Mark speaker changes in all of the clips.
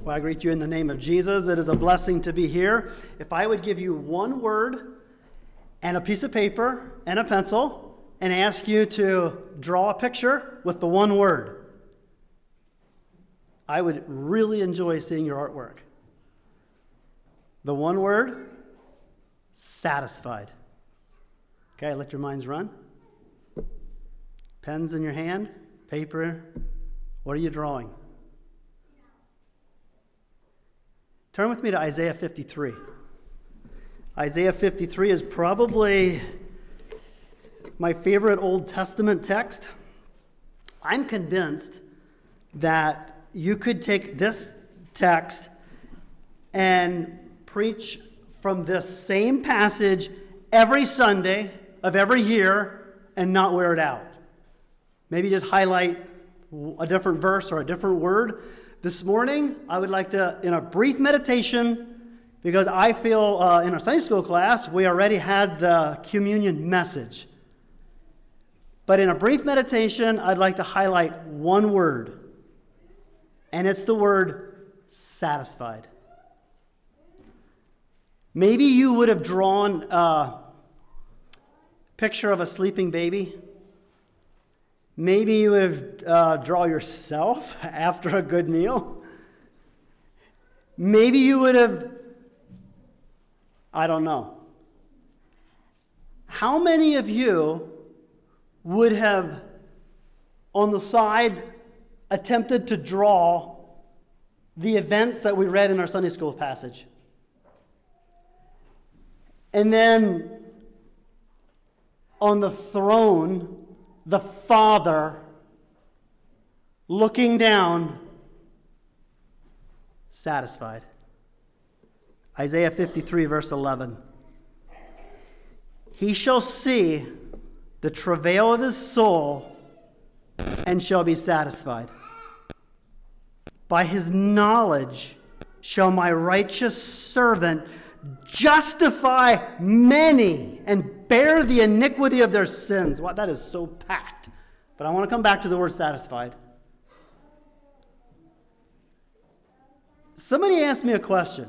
Speaker 1: Well, I greet you in the name of Jesus. It is a blessing to be here. If I would give you one word and a piece of paper and a pencil and ask you to draw a picture with the one word, I would really enjoy seeing your artwork. The one word, satisfied. Okay, let your minds run. Pens in your hand, paper. What are you drawing? Turn with me to Isaiah 53. Isaiah 53 is probably my favorite Old Testament text. I'm convinced that you could take this text and preach from this same passage every Sunday of every year and not wear it out. Maybe just highlight a different verse or a different word. This morning, I would like to, in a brief meditation, because I feel in our Sunday school class, we already had the communion message. But in a brief meditation, I'd like to highlight one word, and it's the word satisfied. Maybe you would have drawn a picture of a sleeping baby. Maybe you would have drawn yourself after a good meal. Maybe you would have, I don't know. How many of you would have, on the side, attempted to draw the events that we read in our Sunday school passage? And then, on the throne, the Father looking down, satisfied. Isaiah 53, verse 11. He shall see the travail of his soul and shall be satisfied. By his knowledge shall my righteous servant justify many and bear the iniquity of their sins. Wow, that is so packed. But I want to come back to the word satisfied. Somebody asked me a question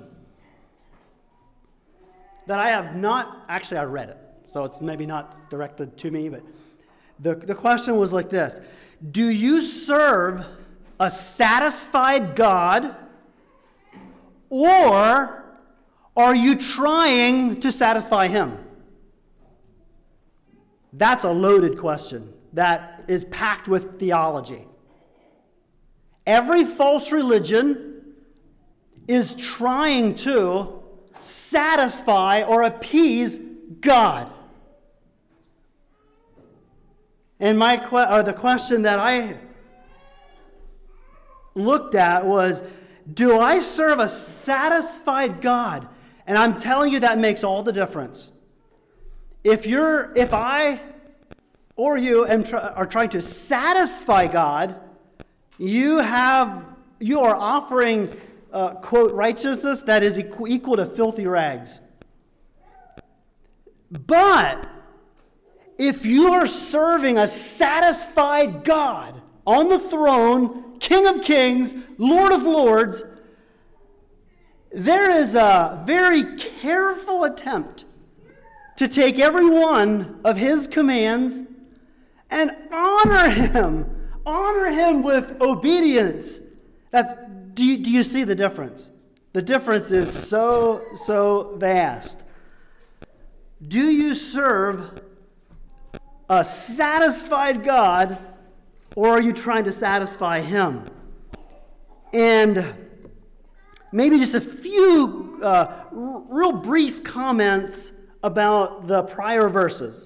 Speaker 1: that I have not, actually I read it, so it's maybe not directed to me, but the question was like this: do you serve a satisfied God, or are you trying to satisfy him? That's a loaded question that is packed with theology. Every false religion is trying to satisfy or appease God. And the question that I looked at was, do I serve a satisfied God? And I'm telling you, that makes all the difference. If I or you are trying to satisfy God, you are offering, quote, righteousness that is equal to filthy rags. But if you are serving a satisfied God on the throne, King of Kings, Lord of Lords, there is a very careful attempt to take every one of his commands and honor him with obedience. Do you see the difference? The difference is so vast. Do you serve a satisfied God, or are you trying to satisfy him? And maybe just a few real brief comments about the prior verses.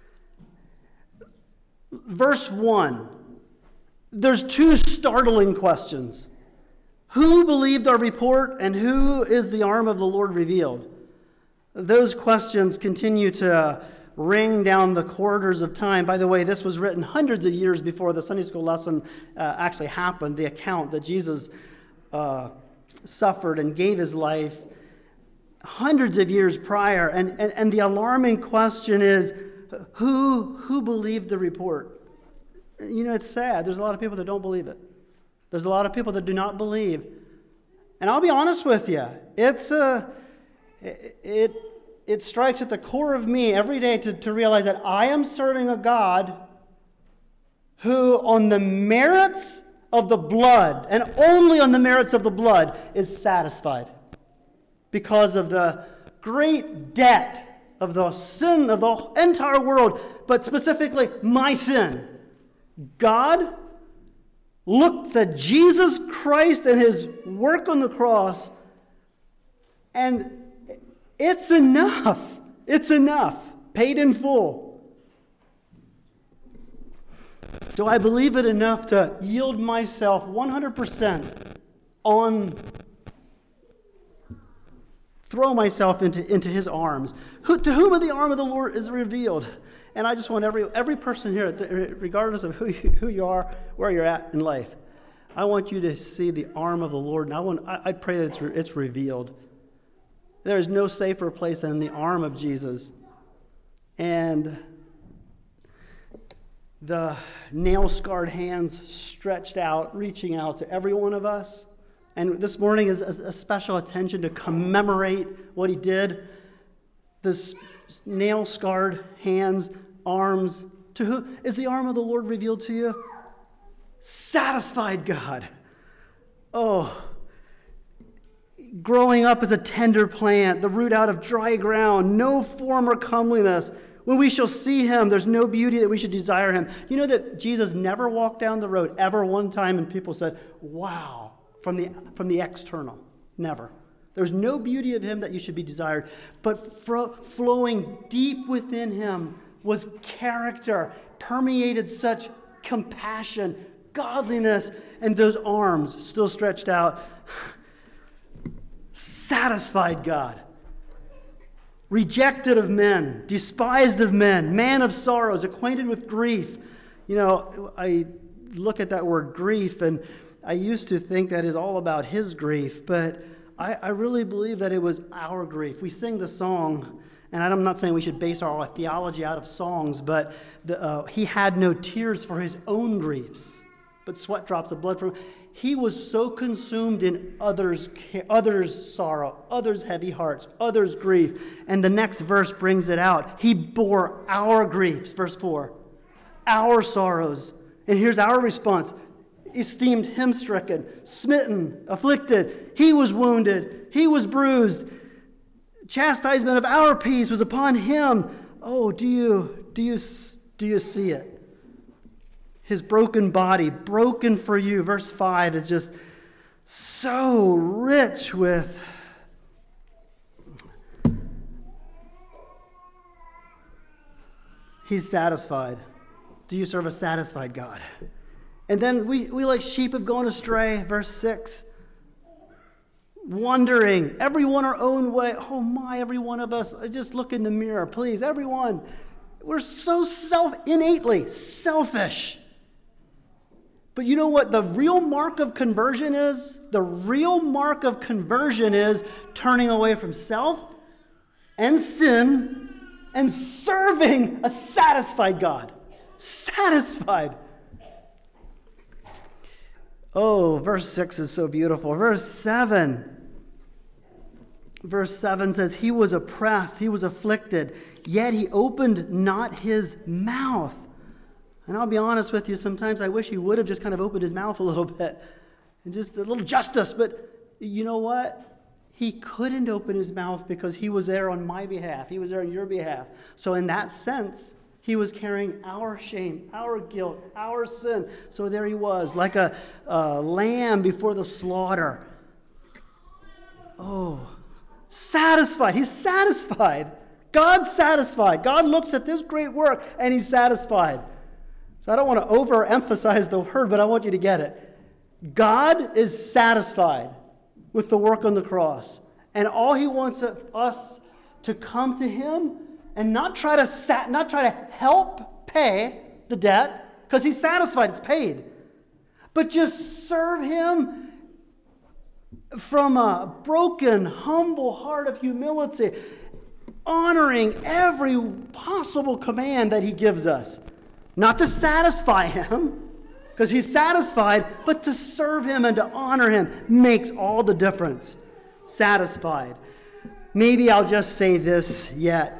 Speaker 1: Verse 1, there's two startling questions. Who believed our report, and who is the arm of the Lord revealed? Those questions continue to ring down the corridors of time. By the way, this was written hundreds of years before the Sunday school lesson actually happened, the account that Jesus suffered and gave his life hundreds of years prior. And the alarming question is, who believed the report? You know, it's sad. There's a lot of people that don't believe it. There's a lot of people that do not believe. And I'll be honest with you, it strikes at the core of me every day to realize that I am serving a God who, on the merits of the blood, and only on the merits of the blood, is satisfied. Because of the great debt of the sin of the entire world, but specifically my sin. God looks at Jesus Christ and his work on the cross, and it's enough. It's enough. Paid in full. Do I believe it enough to yield myself 100% throw myself into his arms? To whom the arm of the Lord is revealed? And I just want every person here, regardless of who you are, where you're at in life, I want you to see the arm of the Lord, and I pray that it's revealed. There is no safer place than the arm of Jesus. And the nail-scarred hands stretched out, reaching out to every one of us. And this morning is a special attention to commemorate what he did. This nail-scarred hands, arms. To whom is the arm of the Lord revealed to you? Satisfied God. Oh, growing up as a tender plant, the root out of dry ground, no form or comeliness. When we shall see him, there's no beauty that we should desire him. You know that Jesus never walked down the road ever one time and people said, wow, from the external. Never. There's no beauty of him that you should be desired. But flowing deep within him was character, permeated such compassion, godliness, and those arms still stretched out. Satisfied God. Rejected of men, despised of men, man of sorrows, acquainted with grief. You know, I look at that word grief, and I used to think that is all about his grief, but I really believe that it was our grief. We sing the song, and I'm not saying we should base our theology out of songs, but he had no tears for his own griefs, but sweat drops of blood from him. He was so consumed in others' sorrow, others' heavy hearts, others' grief. And the next verse brings it out. He bore our griefs, verse 4, our sorrows. And here's our response. Esteemed him stricken, smitten, afflicted. He was wounded. He was bruised. Chastisement of our peace was upon him. Oh, do you see it? His broken body, broken for you. Verse 5 is just so rich with he's satisfied. Do you serve a satisfied God? And then we like sheep have gone astray. Verse 6. Wandering, everyone our own way. Oh my, every one of us. Just look in the mirror, please, everyone. We're so innately selfish. But you know what the real mark of conversion is? The real mark of conversion is turning away from self and sin and serving a satisfied God. Satisfied. Oh, verse 6 is so beautiful. Verse 7 says, he was oppressed, he was afflicted, yet he opened not his mouth. And I'll be honest with you, sometimes I wish he would have just kind of opened his mouth a little bit and just a little justice. But you know what? He couldn't open his mouth because he was there on my behalf. He was there on your behalf. So in that sense, he was carrying our shame, our guilt, our sin. So there he was, like a lamb before the slaughter. Oh, satisfied. He's satisfied. God's satisfied. God looks at this great work and he's satisfied. So I don't want to overemphasize the word, but I want you to get it. God is satisfied with the work on the cross. And all he wants us to come to him and not try to help pay the debt, because he's satisfied, it's paid. But just serve him from a broken, humble heart of humility, honoring every possible command that he gives us. Not to satisfy him, because he's satisfied, but to serve him and to honor him makes all the difference. Satisfied. Maybe I'll just say this yet.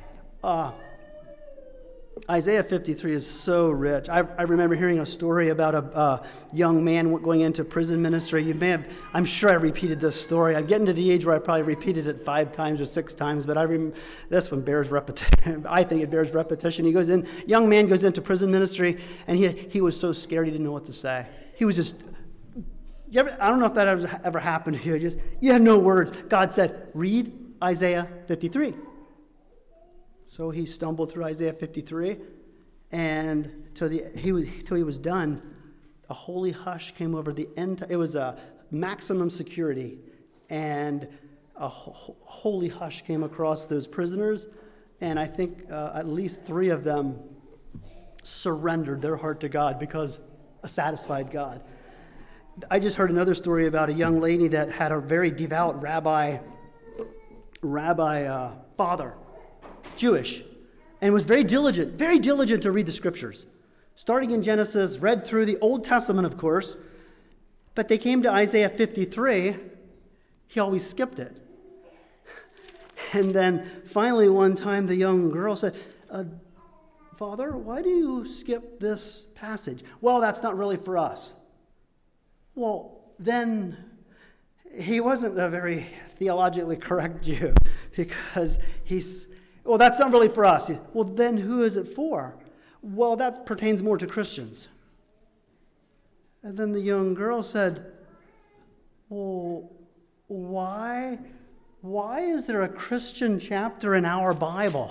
Speaker 1: Isaiah 53 is so rich. I remember hearing a story about a young man going into prison ministry. I'm sure I repeated this story. I'm getting to the age where I probably repeated it 5 times or 6 times, but this one bears repetition. I think it bears repetition. Young man goes into prison ministry, and he was so scared he didn't know what to say. He was just, I don't know if that ever happened to you. You have no words. God said, read Isaiah 53. So he stumbled through Isaiah 53, and till he was done, a holy hush came over the end. It was a maximum security, and a holy hush came across those prisoners, and I think at least 3 of them surrendered their heart to God because a satisfied God. I just heard another story about a young lady that had a very devout rabbi father. Jewish, and was very diligent to read the scriptures. Starting in Genesis, read through the Old Testament, of course, but they came to Isaiah 53, he always skipped it. And then finally one time the young girl said, Father, why do you skip this passage? Well, that's not really for us. Well, then he wasn't a very theologically correct Jew, because well, that's not really for us. Well, then who is it for? Well, that pertains more to Christians. And then the young girl said, well, why is there a Christian chapter in our Bible?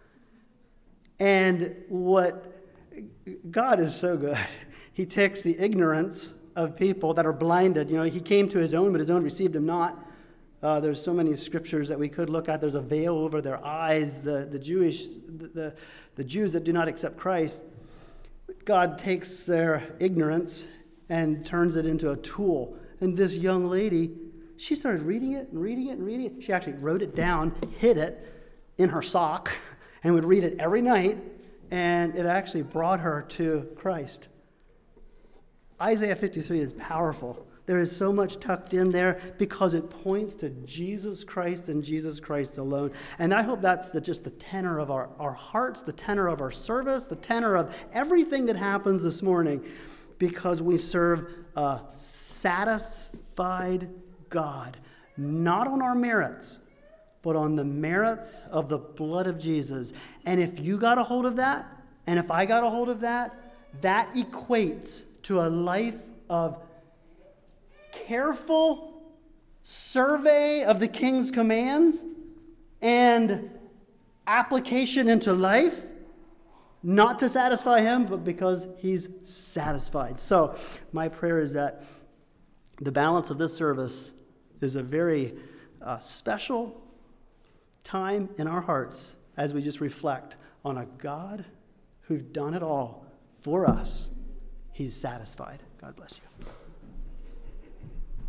Speaker 1: And God is so good. He takes the ignorance of people that are blinded. He came to his own, but his own received him not. There's so many scriptures that we could look at. There's a veil over their eyes. The Jews that do not accept Christ, God takes their ignorance and turns it into a tool. And this young lady, she started reading it and reading it and reading it. She actually wrote it down, hid it in her sock, and would read it every night. And it actually brought her to Christ. Isaiah 53 is powerful. There is so much tucked in there because it points to Jesus Christ and Jesus Christ alone. And I hope that's just the tenor of our hearts, the tenor of our service, the tenor of everything that happens this morning, because we serve a satisfied God, not on our merits, but on the merits of the blood of Jesus. And if you got a hold of that, and if I got a hold of that, that equates to a life of careful survey of the King's commands and application into life, not to satisfy him, but because he's satisfied. So my prayer is that the balance of this service is a very special time in our hearts as we just reflect on a God who's done it all for us. He's satisfied. God bless you.